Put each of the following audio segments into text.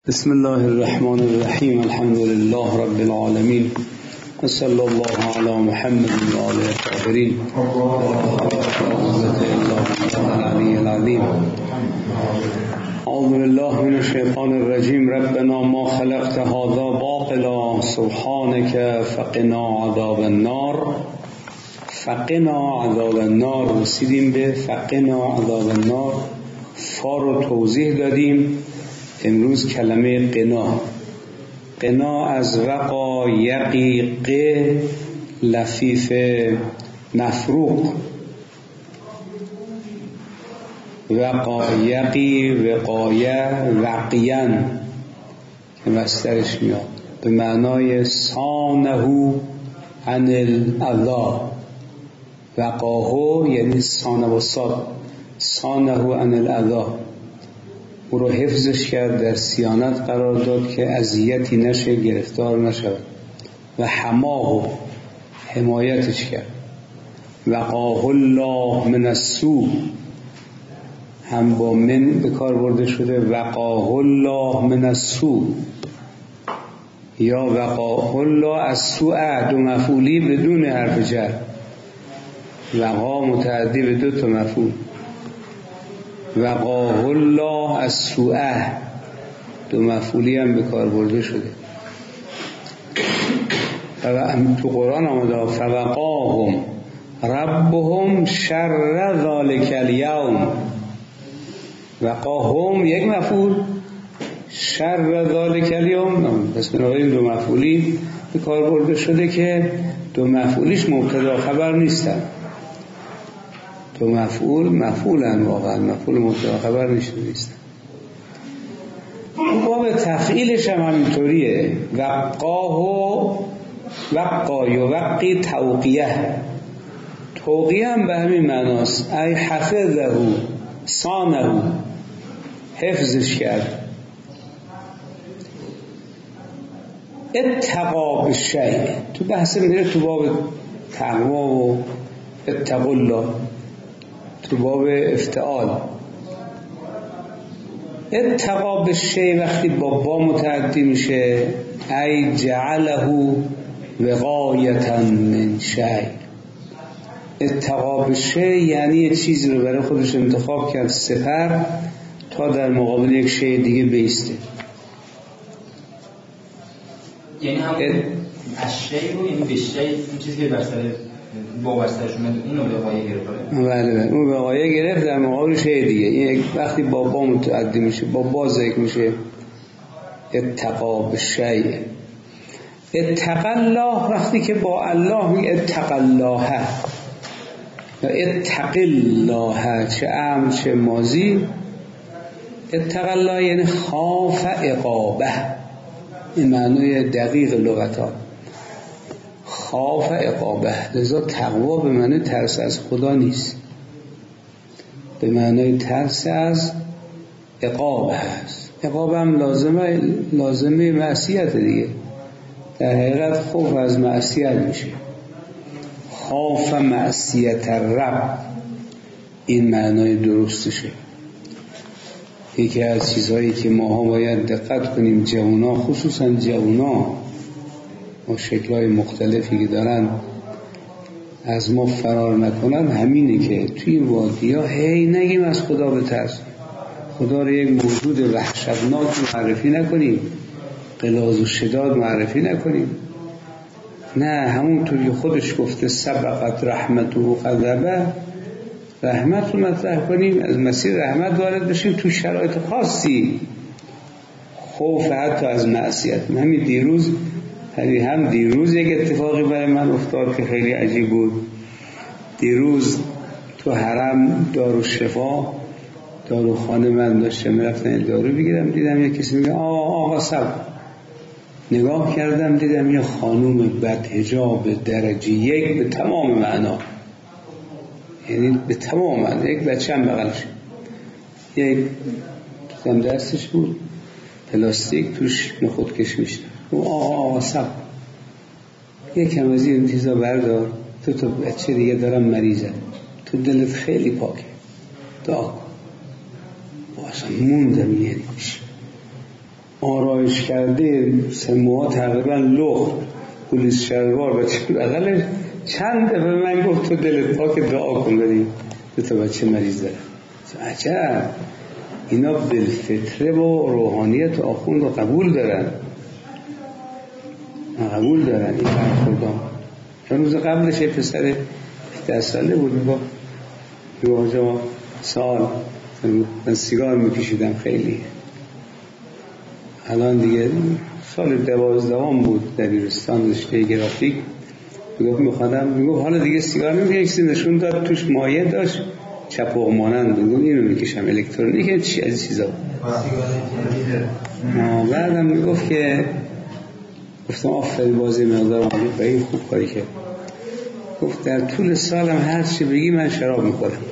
بسم الله الرحمن الرحیم. الحمد لله رب العالمین و صلی الله علی محمد و آله الطاهرین. العلی العظیم. اعوذ بالله من الشیطان الرجیم. ربنا ما خلقت هذا باطلا سبحانك فقنا عذاب النار. فقنا عذاب النار. رسیدیم به فقنا عذاب النار. فا رو توضیح دادیم. امروز کلمه قنا از وقا یقی ق لفیف مفروق، وقا یقی وقایه وقیان که مصدرش میاد به معنای صانه عن الاذى. وقاهو یعنی صانه و صانه عن الاذى، او رو حفظش کرد، در صیانت قرار داد که اذیتی نشه، گرفتار نشود. و حماه، حمایتش کرد. وقاه الله من السوء، هم با من به کار برده شده. وقاه الله من السوء یا وقاه الله السوء، دو مفعولی بدون حرف جر. وقا متعدی به دو تا مفعول. وقاه الله السوء، دو مفعولی هم به کار برده شده. تو قرآن آمده فوقاهم ربهم شر ذلک الیوم. وقاهم یک مفعول، شر ذلک الیوم. پس بنابراین دو مفعولی به کار برده شده که دو مفعولیش مبتدا خبر نیستن. دو مفعولن، واقعا مفعول مبتدا خبر نیستن. باب تفعیلش هم همینطوریه. وقا یوقی توقیه. توقیه هم به همین معناست. ای حفظه صانه، حفظش کرد. اتقا بالشیء، تو بحث میره تو باب تقوا و اتقوا الله، تو باب افتعال. اتقا بالشیء وقتی با متعدی میشه، ای جعله وقایة من شیء. اتقا بالشیء یعنی یه چیزی رو برای خودش انتخاب کرد سپر تا در مقابل یک شیء دیگه بیسته. یعنی هم اشیء رو، یعنی به شیء، این چیزی که بر سر با بسترش اومد اینو به وقایه گرفت. بله اون به وقایه گرفت در مقابل شیء دیگه. این وقتی با متعدی میشه، با ذکر میشه. اتقا بالشیء. اتق الله وقتی که با الله میگه اتق الله یا اتق الله، چه امر چه ماضی. اتق الله یعنی خاف عقابه، این معنی دقیق لغتا. خاف عقابه، لذا تقوا به معنی ترس از خدا نیست، به معنی ترس از عقاب هست. عقاب هم لازمه معصیت دیگه. در حقیقت خوف از معصیت میشه. خاف معصیت رب، این معنی درستشه. یکی از چیزهایی که ماها باید دقت کنیم، جوونا، خصوصا جوونا با شکل‌های مختلفی که دارن از ما فرار نکنن، همینه که توی این وادی‌ها هی نگیم از خدا بترسیم، خدا رو یک موجود وحشتناک معرفی نکنیم، غلاظ و شداد معرفی نکنیم. نه، همونطور که خودش گفته سبقت رحمته و غضبه، رحمت رو مطرح کنیم، از مسیر رحمت وارد بشیم تو شرایط خاصی. خوف حتی از معصیت. همین دیروز یک اتفاقی برای من افتاد که خیلی عجیب بود. دیروز تو حرم دارالشفا، داروخانه من داشتم میرفتم دارو بگیرم، دیدم یک کسی میگه آقا صبر. نگاه کردم دیدم یه خانوم بدحجاب درجه یک به تمام معنا، یعنی به تمام معنا، یک بچه هم بغلش، یک توزم دستش بود پلاستیک توش نخود کشمیش. آقا صبر، یکم از این چیزا بردار، تو بچه دیگه دارم مریضه، تو دلت خیلی پاکه، دعا کن. اصلا موندم. یعنی آرایش کرده، 3 موها تقریبا لخت، پلیس شلوار و بغلش چند دفعه من گفت تو دلت پاک دعا کن بریم 2 بچه مریض داره. عجب، اینا بالفطره و روحانیت و آخوند رو قبول دارن این برخوردان. روز قبلش یه پسر 17 ساله بود میگفت آقا سال من سیگار میکشیدم خیلی، الان دیگه سال 12 بود، دبیرستان رشته گرافیک. میگفت حالا دیگه سیگار نمیکشم. نشون داد توش مایع داشت چپق مانند، میگفت اینو میکشم الکترونیکه چی از چیزا. بعدم میگفت که گفتم آفرین بازی مقدار خیلی خوب کاری کرد. گفت در طول سالم هر چی بگی من شراب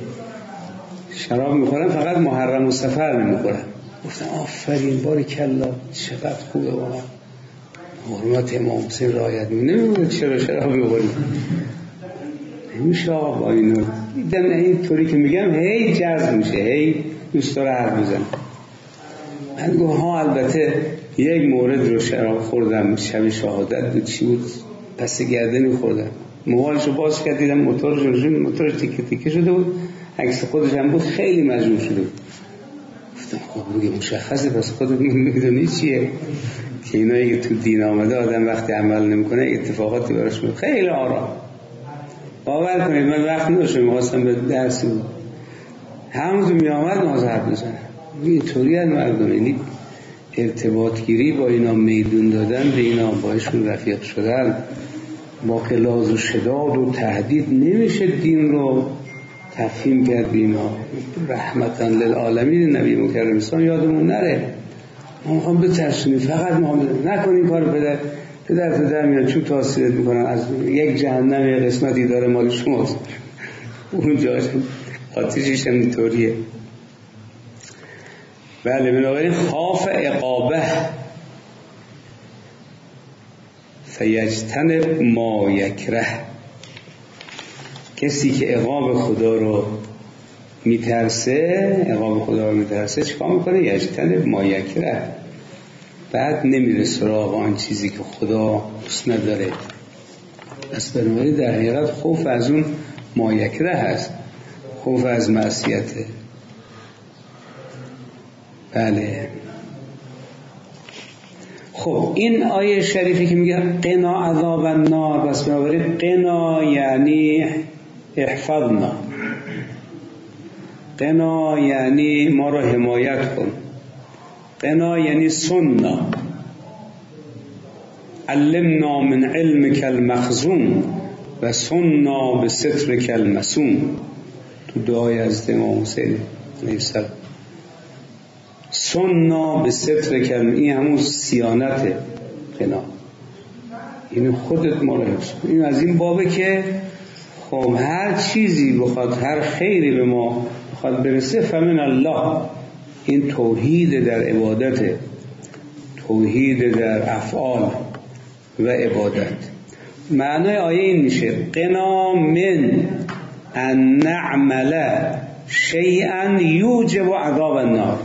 میخورم فقط محرم و سفر نمیخورم. گفتم آفرین باریکلا چقدر خوبه واقعا، حرمت امام حسین رعایت نمی‌کنه. چرا شراب میخوریم؟ نمیشه آقا با اینو دیدم این طوری که میگم هی جذب میشه، هی دوست داره حرف بزنه. من گفتم البته یک مورد رو شراب خوردم شب شهادت بود، چی بود، پس گردنی خوردم، موهاشو باز کرد دیدم موتورش تیکه تیکه شده بود، عکس خودش هم بود، خیلی مجروح شده بود. گفتم خب دیگه مشخصه پس خودت میدونی چیه که اینایی که تو دین آمده آدم وقتی عمل نمیکنه اتفاقاتی براش میفته. خیلی آرام. باور کنید من وقت نداشتم می‌خواستم به درسی بود، همونطور میامد نازحرف بزنه. اینطوری از مردم، یعنی ارتباط گیری با اینا، میدون دادن به اینا، باشون رفیق شدن، با قلاز و شداد و تهدید نمیشه دین رو تفهیم کرد. اینا رحمتاً للعالمین نبی مکرم اسلام یادمون نره. ما میخوام بترسونیم، فقط ما نکنیم کارو. پدر میاد چون تاثیرت میکنن، از یک جهنم یه قسمتی داره مال شماست، اونجاش آتیشش هم اینطوریه. بله، بنابراین خاف عقابه فیجتنب ما یکره، کسی که عقاب خدا رو میترسه چیکار میکنه؟ یجتنب ما یکره، بعد نمیره سراغ آن چیزی که خدا دوست نداره. پس بنابراین در حقیقت خوف از اون ما یکره هست، خوف از معصیته. بله. خب این آیه شریفی که میگه قنا عذاب النار، بس بنابراین قنا یعنی احفظنا، قنا یعنی ما رو حمایت کن، قنا یعنی سننا، علمنا من علمک المخزون و سننا به سترک المسون. تو دعای از امام حسین علیه السلام سننا به سترک، این همون صیانت قنا، این خودت ما رو حفظ کن. این از این بابه که خب هر چیزی بخواد، هر خیری به ما بخواد برسه فمن الله. این توحید در عبادت، توحید در افعال و عبادت. معنای آیه این میشه قنا من ان نعمل شیئا یوجب عذاب النار.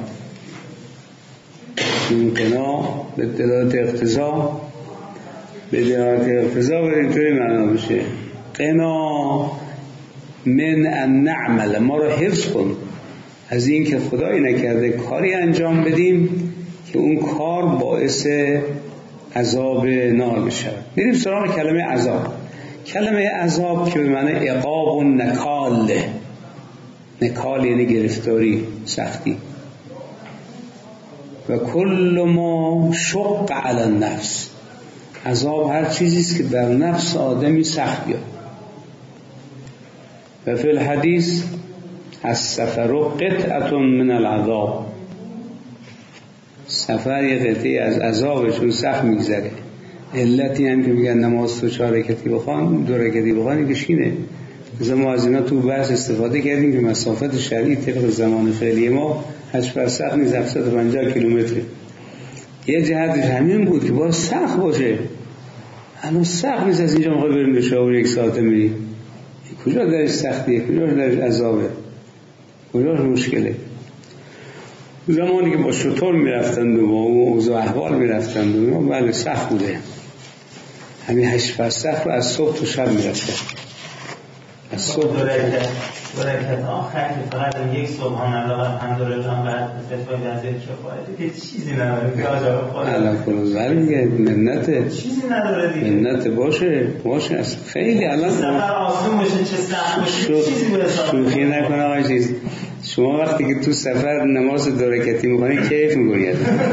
این قنا به دلالت اقتضا، به اینطوری معنا بشه قنا من ان نعمل، ما رو حفظ کن از این که خدایی نکرده کاری انجام بدیم که اون کار باعث عذاب نار بشه. میریم سراغ کلمه عذاب. کلمه عذاب که به معنی عقاب و نکال، نکال یعنی گرفتاری، سختی. و کل ما شق علی النفس، عذاب هر چیزیست که بر نفس آدمی سخت بیاد. و فی الحدیث السفر قطعه من العذاب، سفر یه قطعه از عذابشون سخت میگذره. علتی هم که میگن نماز تو 4 رکعتی بخوان، 2 رکعتی بخوان، که شینه. مثلا ما از اینا تو بحث استفاده کردیم که مسافت شرعی طبق زمان فعلی ما 8 فرسخ نیز 750 کیلومتر. یه جهتش همین بود که باید سخت باشه. هنوز سخت نیست از اینجا میخوای بریم به شاور 1 ساعته میری. کجا درش سختیه، کجا درش عذابه، کجا مشکله. زمانی که با شتر میرفتند و با اوضاع احوال میرفتند و بله سخت بوده. همین 8 فرسخ رو از صبح تا شب میرفتند. از صبح برکت آخر که فقط یک سبحان الله الحمدلله بعد استفاده از کفایت که چیزی نداره که آجا خدا الان کلوزر میگه منت چیزی نداره دیگه منت باشه از خیلی الان سفر آسون باشه چه سخت باشه چیزی به حساب شوخی نکنه آقا چیز شما وقتی که تو سفر نماز 2 رکعتی میکنی کیف میکنی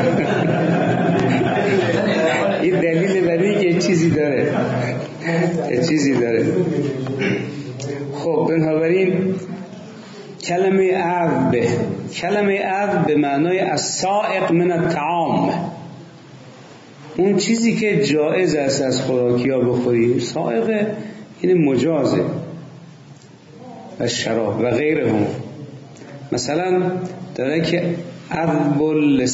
این دلیل برای که چیزی داره خب بنابراین کلمه عذب به معنای السائق من الطعام، اون چیزی که جایز است از خوراکی ها بخوری. سائق این مجازه و شراب و غیره هم. مثلا داره که عذب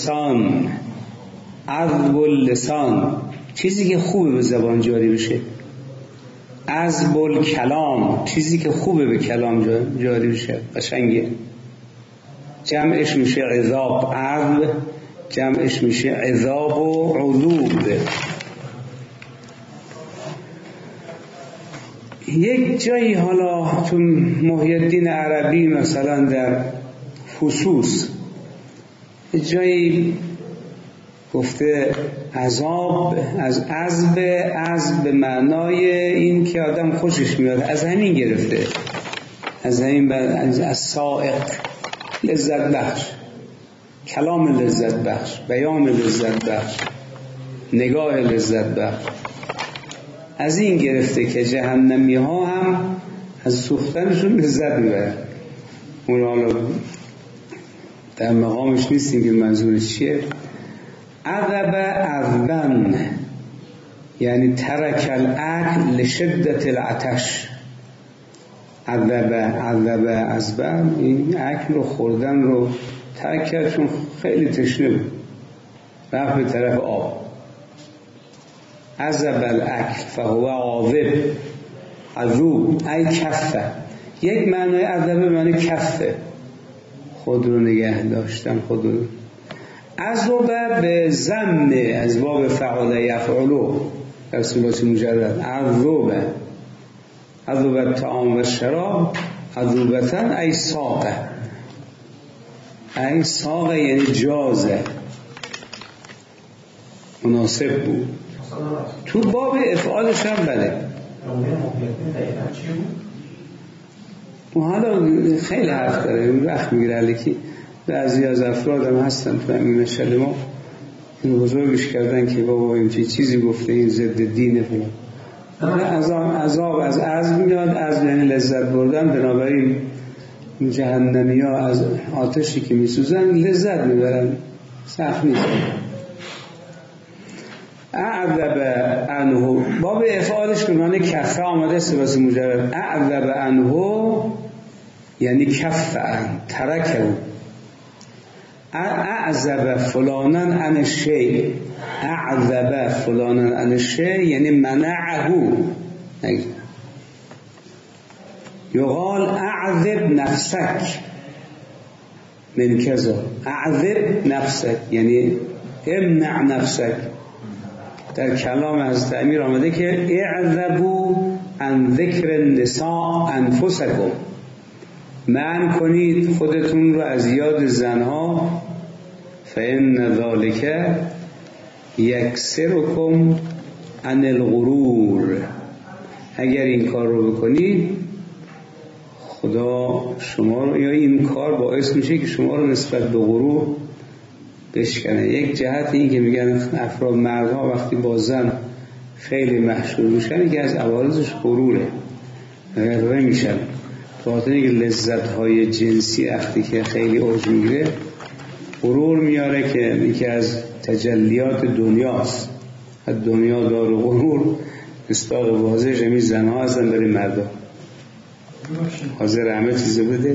اللسان چیزی که خوبه به زبان جاری بشه. عذب الکلام چیزی که خوبه به کلام جاری بشه، قشنگه. جمعش میشه عذاب، عذب جمعش میشه عذاب و عذوب. یک جایی حالا تو محی الدین عربی مثلا در فصوص جایی گفته عذاب از عذب به معنای این که آدم خوشش میاد، از همین گرفته، از همین از سائق لذت بخش، کلام لذت بخش، بیان لذت بخش، نگاه لذت بخش، از این گرفته که جهنمی ها هم از سوختنشون لذت میبرن. اون حالا در مقامش نیستیم که منظورش چیه. عذب عذبن یعنی ترک الاکل لشدت العطش. عذب عذبن این اکل رو خوردن رو ترک کرد چون خیلی تشنه بود، رفت به طرف آب. عذب الاکل فهو عاذب، عذوب ای کفه. یک معنای عذب به معنی کفه، خود رو نگه داشتن، خود رو. عذب به ضم از باب فعل یفعلو در ثلاثی مجرد. عذب الطعام و شراب عذوبتن ای ساقه. ای ساقه یعنی جازه، مناسب بود. تو باب افعالش هم بله. و حالا خیلی حرف داره، اون وقت میگیره علیکی. بعضی از افراد هم هستن تو همین مشهد ما اینو بزرگش کردن که بابا این چیزی گفته این ضد دینه فلان. عذاب از عذب میاد، عذب یعنی لذت بردن. بنابراین جهنمی ها از آتشی که میسوزن لذت میبرن، سخت نیست. اعذب عنه باب افعالش به معنی کفه آمده است واسه مجرد. اعذب عنه یعنی کفه ترکه. اعذب فلانا عن الشیء، اعذب فلانا عن الشیء یعنی منعه. یقال اعذب نفسک من کذا، اعذب نفسک یعنی امنع نفسک. در کلام از امیر آمده که اعذبوا عن ذکر النساء انفسکم، منع کنید خودتون رو از یاد زنها. فإن ذلک یکسرکم عن الغرور، اگر این کار رو بکنید خدا شما رو، یا این کار باعث میشه که شما رو نسبت به غرور بشکنه. یک جهت این که میگن افراد مردها وقتی با زن خیلی محشور میشن که از عوارضش غروره، غره میشن. خاطر اینکه لذت‌های جنسی وقتی که خیلی اوج میگیره غرور میاره که یکی از تجلیات دنیاست. دنیا دار و غرور استاق واضحش همین زنها هستن برای مردا. حاضر همه چیزه بده.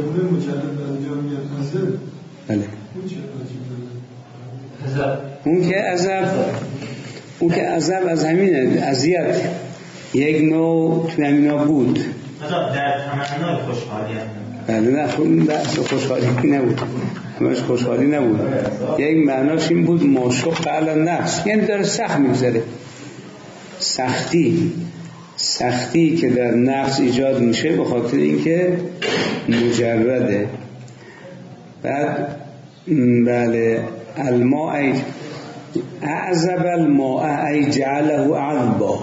بله. اون که عذاب از همینه، اذیت یک نوع تو همینا بود. در تمنای خوشحالیت بله نه خود بحث خوشحالی نبود، همش خوشحالی نبود. یک معناش این بود ماشق علی النفس، یعنی داره سخت میگذره. سختی که در نفس ایجاد میشه به خاطر اینکه مجرده. بعد بله الماء اعذب الماء ای جعله عذبا،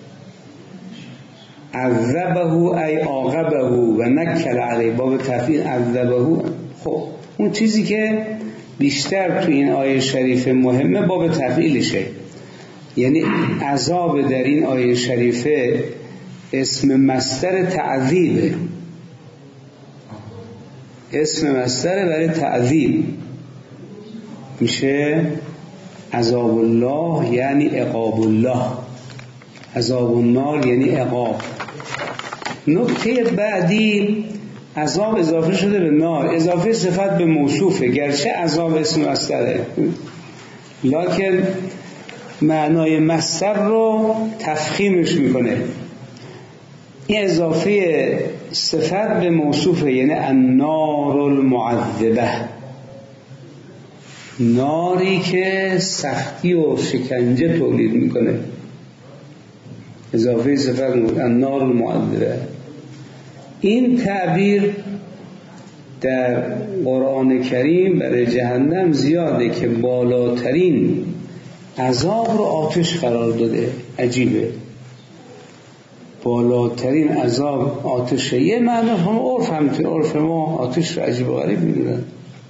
عذبه ای عاقبه و نکل علیه، باب تفعیل عذبه. خب اون چیزی که بیشتر تو این آیه شریف مهمه باب تفعیلشه، یعنی عذاب در این آیه شریفه اسم مصدر تعذیبه، اسم مصدر برای تعذیب میشه عذاب الله یعنی عقاب الله، عذاب النار یعنی عقاب. نکته بعدی عذاب اضافه شده به نار، اضافه صفت به موصوفه، گرچه عذاب اسم مصدره لکن معنای مصدر رو تفخیمش میکنه. این اضافه صفت به موصوفه، یعنی النار المعذبه، ناری که سختی و شکنجه تولید میکنه. اضافه صفت النار المعذبه. این تعبیر در قرآن کریم برای جهنم زیاده که بالاترین عذاب رو آتش قرار داده. عجیبه، بالاترین عذاب آتشه. یه معنی هم عرف ما آتش رو عجیب و غریب میدونن.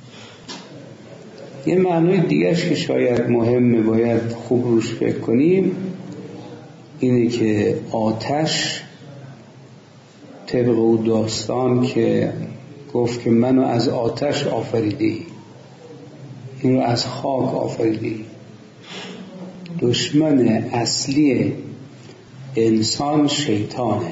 یه معنی دیگرش که شاید مهمه باید خوب روش فکر کنیم اینه که آتش طبق او داستان که گفت که منو از آتش آفریدی، اینو از خاک آفریدی. دشمن اصلی انسان شیطانه،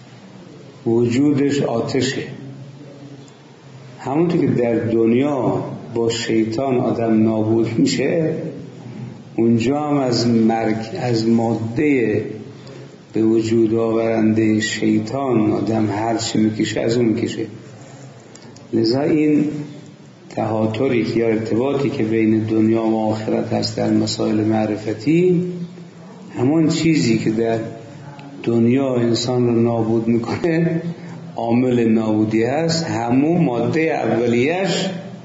وجودش آتشه. همونطور که در دنیا با شیطان آدم نابود میشه، اونجا هم از ماده به وجود آورنده شیطان آدم هر چی میکشه از اون میکشه. لذا این تهاتری که یا ارتباطی که بین دنیا و آخرت هست در مسائل معرفتی، همون چیزی که در دنیا انسان رو نابود میکنه عامل نابودی هست، همون ماده اولیش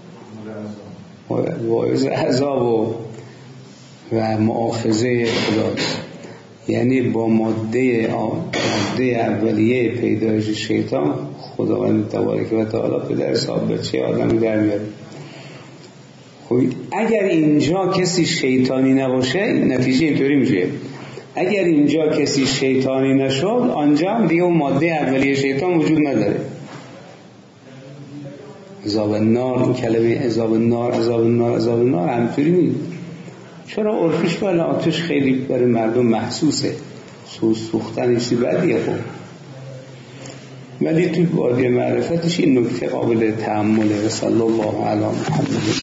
باعث عذاب و مؤاخذه خداست. یعنی با ماده اولیه پیدایش شیطان خداوند تبارک و تعالی پدر صاحب بچه آدمی در میاره. خب اگر اینجا کسی شیطانی نباشه نتیجه اینطوری میشه، اگر اینجا کسی شیطانی نشد آنجا هم دیگه اون ماده اولیه شیطان وجود نداره. عذاب النار، این کلمه عذاب النار همطوری نیست. چرا عرفش که آتش خیلی برای مردم محسوسه، سوختن چیزی بدیه. خب ولی توی وادی معرفتش این نکته قابل تأمله. صلی الله علی محمد.